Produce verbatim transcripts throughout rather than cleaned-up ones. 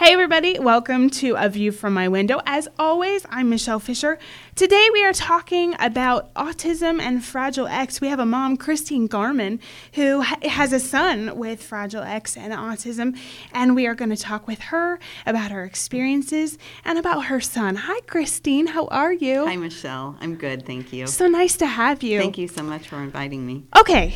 Hey everybody, welcome to A View from My Window. As always, I'm Michelle Fisher. Today we are talking about autism and Fragile X. We have a mom, Christine Garman, who ha- has a son with Fragile X and autism, and we are going to talk with her about her experiences and about her son. Hi Christine, how are you? Hi Michelle, I'm good, thank you. So nice to have you. Thank you so much for inviting me. Okay,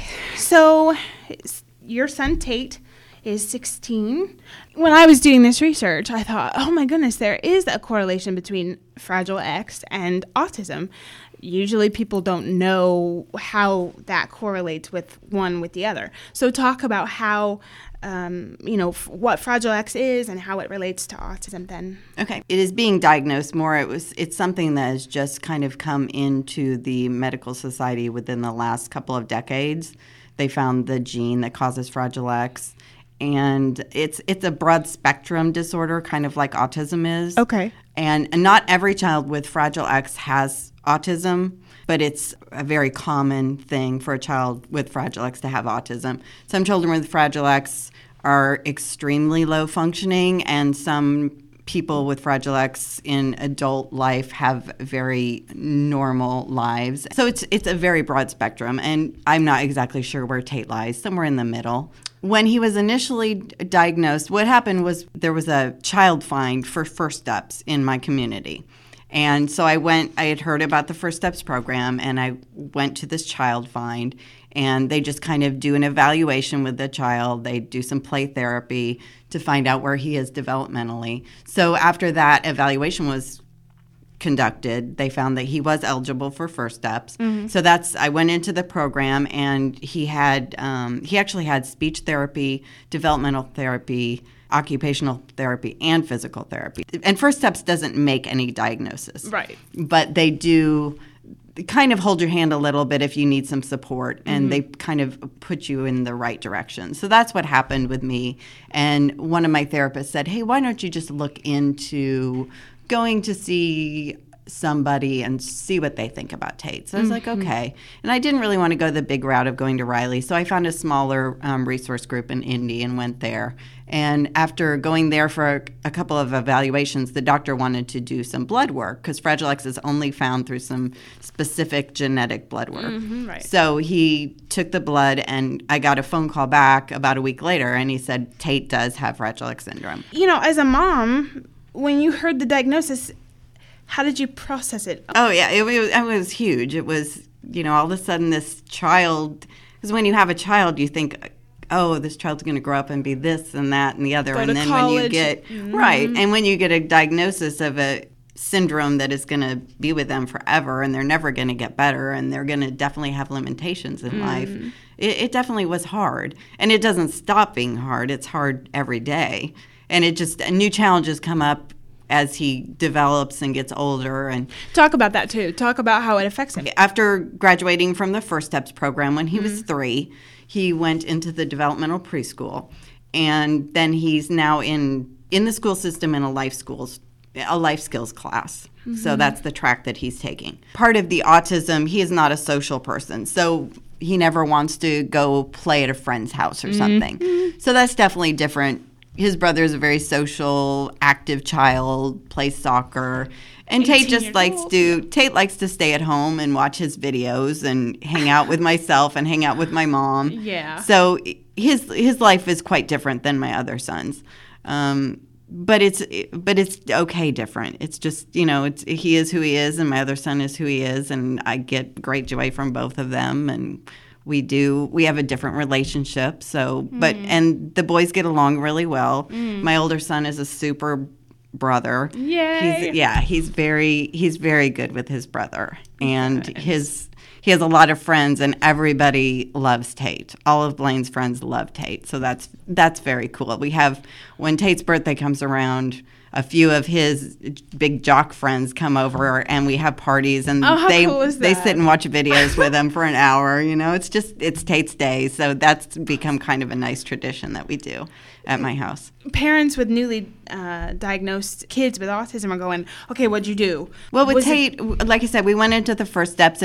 so your son Tate is sixteen. When I was doing this research, I thought, oh my goodness, there is a correlation between Fragile X and autism. Usually people don't know how that correlates with one with the other. So talk about how, um, you know, f- what Fragile X is and how it relates to autism then. Okay. It is being diagnosed more. It was. It's something that has just kind of come into the medical society within the last couple of decades. They found the gene that causes Fragile X. And it's it's a broad spectrum disorder, kind of like autism is. Okay. And, and not every child with Fragile X has autism, but it's a very common thing for a child with Fragile X to have autism. Some children with Fragile X are extremely low functioning, and some people with Fragile X in adult life have very normal lives. So it's it's a very broad spectrum, and I'm not exactly sure where Tate lies, somewhere in the middle. When he was initially diagnosed, what happened was there was a child find for First Steps in my community. And so I went, I had heard about the First Steps program, and I went to this child find, and they just kind of do an evaluation with the child. They do some play therapy to find out where he is developmentally. So after that evaluation was conducted, they found that he was eligible for First Steps. Mm-hmm. So that's, I went into the program, and he had, um, he actually had speech therapy, developmental therapy, occupational therapy, and physical therapy. And First Steps doesn't make any diagnosis. Right. But they do kind of hold your hand a little bit if you need some support, and mm-hmm. they kind of put you in the right direction. So that's what happened with me. And one of my therapists said, hey, why don't you just look into going to see somebody and see what they think about Tate. So I was mm-hmm. like, okay. And I didn't really want to go the big route of going to Riley, so I found a smaller um, resource group in Indy and went there. And after going there for a, a couple of evaluations, the doctor wanted to do some blood work because Fragile X is only found through some specific genetic blood work. Mm-hmm, right. So he took the blood, and I got a phone call back about a week later, and he said Tate does have Fragile X syndrome. You know, as a mom, when you heard the diagnosis, how did you process it? Oh, yeah, it, it, was, it was huge. It was, you know, all of a sudden this child, because when you have a child, you think, oh, this child's going to grow up and be this and that and the other. Go and to then college. when you get, mm-hmm. right, and when you get a diagnosis of a syndrome that is going to be with them forever, and they're never going to get better, and they're going to definitely have limitations in mm. life, it, it definitely was hard. And it doesn't stop being hard. It's hard every day. And it just, new challenges come up as he develops and gets older. And talk about that too. Talk about how it affects him. After graduating from the First Steps program, when he mm-hmm. was three, he went into the developmental preschool, and then he's now in in the school system in a life schools a life skills class. Mm-hmm. So that's the track that he's taking. Part of the autism, he is not a social person, so he never wants to go play at a friend's house or mm-hmm. something. So that's definitely different. His brother is a very social, active child, plays soccer. And Tate just likes old. to Tate likes to stay at home and watch his videos and hang out with myself and hang out with my mom. Yeah. So his his life is quite different than my other son's. Um, but it's but it's okay different. It's just, you know, it's he is who he is, and my other son is who he is, and I get great joy from both of them. And We do. We have a different relationship. So, but mm. and the boys get along really well. Mm. My older son is a super brother. Yay! He's, yeah, he's very he's very good with his brother, and nice. his he has a lot of friends, and everybody loves Tate. All of Blaine's friends love Tate, so that's that's very cool. We have when Tate's birthday comes around, a few of his big jock friends come over, and we have parties, and oh, how they cool is that? they sit and watch videos with him for an hour. You know, it's just it's Tate's day, so that's become kind of a nice tradition that we do at my house. Parents with newly uh, diagnosed kids with autism are going, okay, what'd you do? Well, with Was Tate, it- like I said, we went into the First Steps, and we went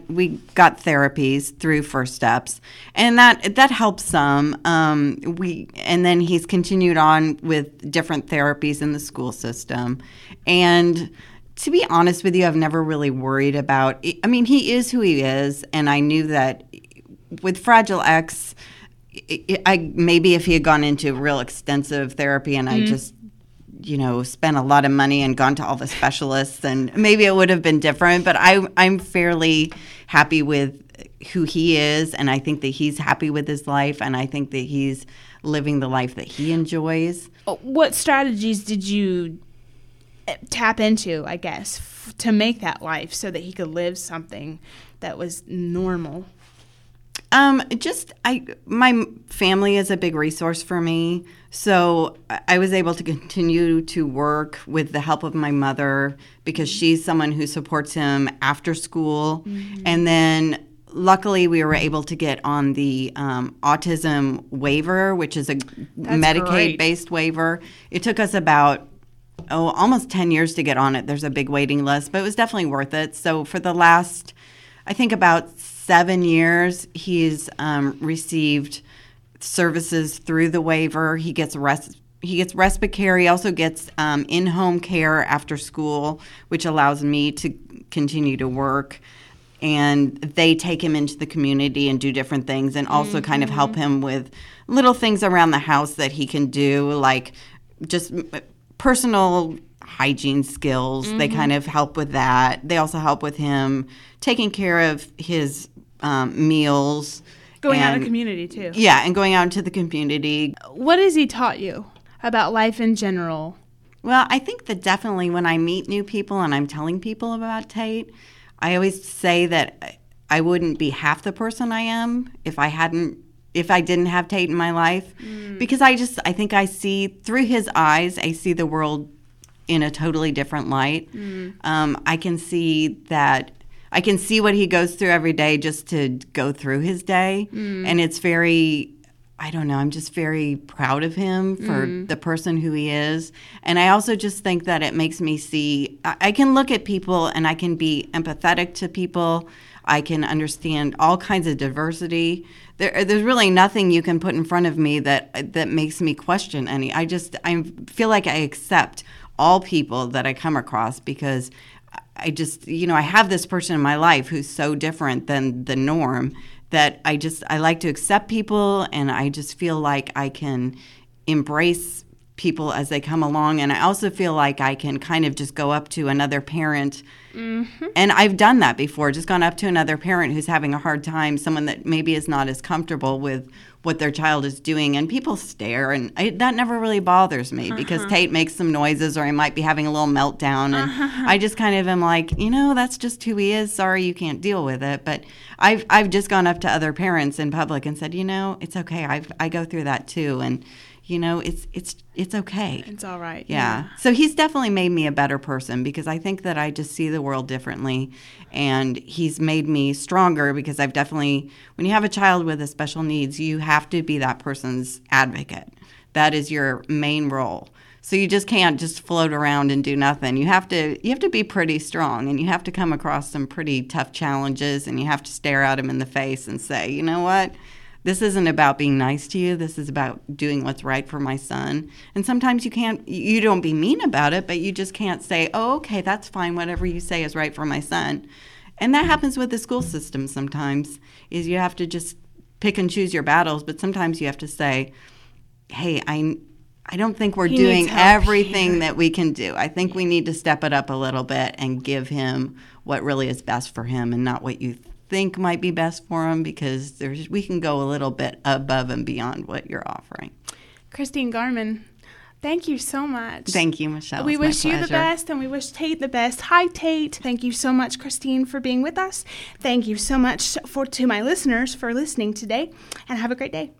went we got therapies through First Steps, and that that helps some. Um, we and then he's continued on with different therapies in the school system, and to be honest with you, I've never really worried about. I mean, he is who he is, and I knew that with Fragile X, I maybe if he had gone into real extensive therapy, and mm-hmm. I just you know, spent a lot of money and gone to all the specialists, and maybe it would have been different. But I, I'm fairly happy with who he is, and I think that he's happy with his life, and I think that he's living the life that he enjoys. What strategies did you tap into, I guess, f- to make that life so that he could live something that was normal? Um, just I, my family is a big resource for me, so I was able to continue to work with the help of my mother because she's someone who supports him after school, mm-hmm. and then luckily we were able to get on the um, autism waiver, which is a Medicaid-based waiver. It took us about oh almost ten years to get on it. There's a big waiting list, but it was definitely worth it. So for the last, I think about seven years, he's um, received services through the waiver. He gets res- he gets respite care. He also gets um, in-home care after school, which allows me to continue to work. And they take him into the community and do different things, and also mm-hmm. kind of help him with little things around the house that he can do, like just personal hygiene skills. Mm-hmm. They kind of help with that. They also help with him taking care of his um, meals. Going and, out in the community, too. Yeah, and going out into the community. What has he taught you about life in general? Well, I think that definitely when I meet new people and I'm telling people about Tate, I always say that I wouldn't be half the person I am if I hadn't, if I didn't have Tate in my life. Mm. Because I just, I think I see, through his eyes, I see the world in a totally different light. Mm. Um, I can see that, I can see what he goes through every day just to go through his day. Mm. And it's very, I don't know, I'm just very proud of him for mm. the person who he is. And I also just think that it makes me see, I, I can look at people and I can be empathetic to people. I can understand all kinds of diversity. There, there's really nothing you can put in front of me that that makes me question any. I just, I feel like I accept all people that I come across because I just, you know, I have this person in my life who's so different than the norm that I just, I like to accept people, and I just feel like I can embrace people as they come along. And I also feel like I can kind of just go up to another parent. Mm-hmm. And I've done that before, just gone up to another parent who's having a hard time, someone that maybe is not as comfortable with what their child is doing, and people stare, and I, that never really bothers me uh-huh. because Tate makes some noises, or he might be having a little meltdown, and uh-huh. I just kind of am like, you know, that's just who he is. Sorry, you can't deal with it. But I've I've just gone up to other parents in public and said, you know, it's okay. I I go through that too, and you know, it's it's it's okay. It's all right. Yeah. yeah. So he's definitely made me a better person because I think that I just see the world differently, and he's made me stronger because I've definitely, when you have a child with a special needs, you have to be that person's advocate. That is your main role. So you just can't just float around and do nothing. You have to you have to be pretty strong, and you have to come across some pretty tough challenges, and you have to stare at them in the face and say, you know what? This isn't about being nice to you. This is about doing what's right for my son. And sometimes you can't, you don't be mean about it, but you just can't say, oh, okay, that's fine. Whatever you say is right for my son. And that happens with the school system sometimes, is you have to just pick and choose your battles. But sometimes you have to say, hey, I, I don't think we're he doing everything here. that we can do. I think we need to step it up a little bit and give him what really is best for him and not what you think. think might be best for him, because there's we can go a little bit above and beyond what you're offering. Christine Garman, thank you so much. Thank you, Michelle. We it's wish my you the pleasure. best, and we wish Tate the best. Hi, Tate. Thank you so much, Christine, for being with us. Thank you so much for to my listeners for listening today, and have a great day.